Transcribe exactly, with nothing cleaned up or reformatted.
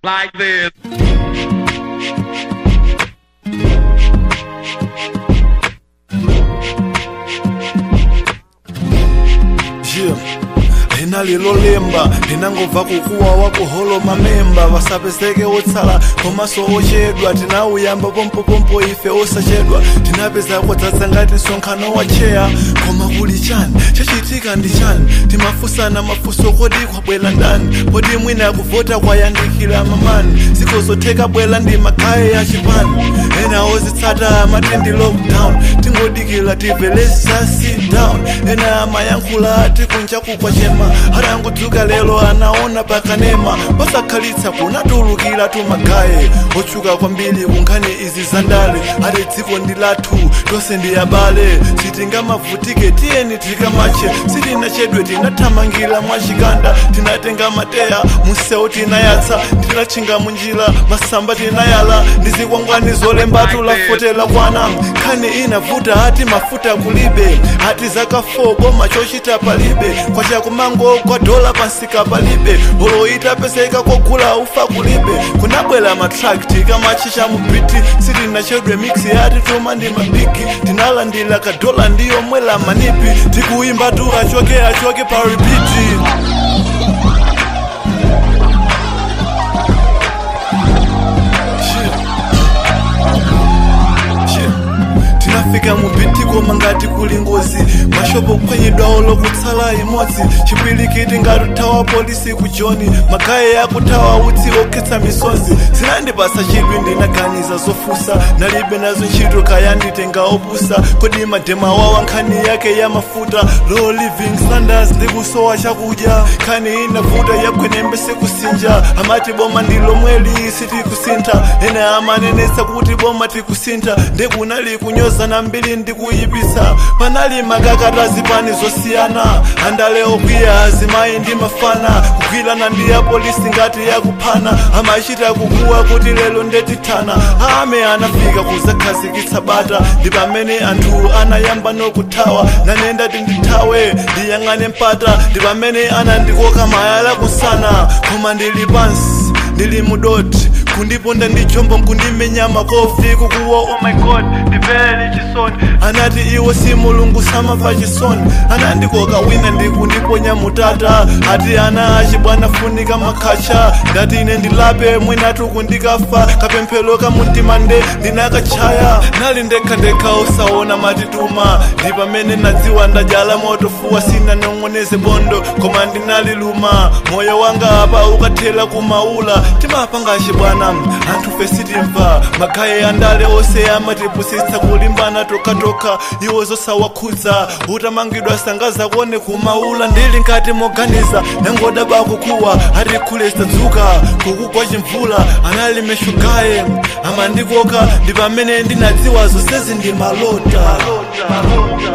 like this. Yeah. Lina lilolemba linangova kukuwa wakuholo mamemba vasapezeke otsala komaso ochedwa tinauyamba pompo pompo ife osachedwa tinapeza kodzadza ngati msonkhano wa cheya koma kuli chani chachitika ndi chani timafusana mafuso kodi kwabwela ndani kodi mwina kuvota kwayandikira mamani zikozotheka bwela ndi makhaye ya chipani ena ozitsata amatendi lockdown tingodikira tivelesa sit down ena amayankhula tikunja kukwa chema arangudzuka lelo anaona pakanema pasakhalitsa kunatulukira tumagaye ochuka kwambiri kunkhani izi zandale ati dziko ndi lathu tonse ndi abale sitingamavutike tiyeni tikamache sitinachedwe tinathamangira mwachikanda tinatenga mateya munsewu tinayatsa tinachinga munjira masamba tinayala ndi zikwangwani zolembatu lafotela kwana nkhani inavuta ati mafuta kulibe ati zaka four boma chochita palibe kwachakumango kwa dola pansika palibe oloita peseka kokula ufa kulibe kunabwela matrakti kamachisha mubiti sitinachedwe mix yati tuma ndi mabiki tinalandila kadola ndiyo mwela manipi tikuimba tu achoke achoke pa repeat. Tinafika mubiti koma ngati kuli ngozi mashopo khwenyedwa lokutsala imodzi chipilikiti ngati thawa polisi kujoni magaye yakuthawa utsi okhetsa misonzi zinandipasa chidwi ndinaganiza zofusa nalibe nazo ntchito kaya nditenga opusa kodi madema wawa nkhani yake ya mafuta low living standards ndikusowa chakudya nkhani inavuta yagwenembe sikusinja amati boma ndilomweli sitikusintha ena amanenesa kuti boma tikusintha ndekunali kunyoza na mbili ndikuyipisa panali makakatazi pani zosiyana andale okwiya azimayi ndi mafana kugwirana ndi ya polisi ngati yakuphana amachita kukuwa kuti lelo ndetithana ame anafika kuzakhazikitsa bata ndi pamene anthu anayamba nokuthawa nanenda tindithawe ndiyang'ane mpata ndi pamene anandikoka mayala kusana koma ndili pansi ndili mudoti kundiponda ndi chombo nkundimenya makofi kukuwa oh my god ndipele chisoni anati iwo si mulungu samava chisoni anandikoka wina ndikundiponya mutata ati ana achibwana funika makhacha ngati ine ndilape mwinatu kundikafa kapemphero ka mumtima nde ndinakachaya nali ndekha ndekha osaona matituma ndi pamene nadziwa ndajala motofuwa sina nong'oneze bondo koma ndinali luma moyo wanga apa ukathela kumaula timapanga achibwana anthu fesitimva magaye andale ose amatipusitsa kulimbana tokatoka iwo zosawakhudza utamangidwa sangaza kuone kumaula ndili nkati moganiza nangoda bakukuwa ati khulesa dzuka kukugwa chimvula anali meshugaye amandikoka ndi pamene ndinadziwa zonsezi ndi malota.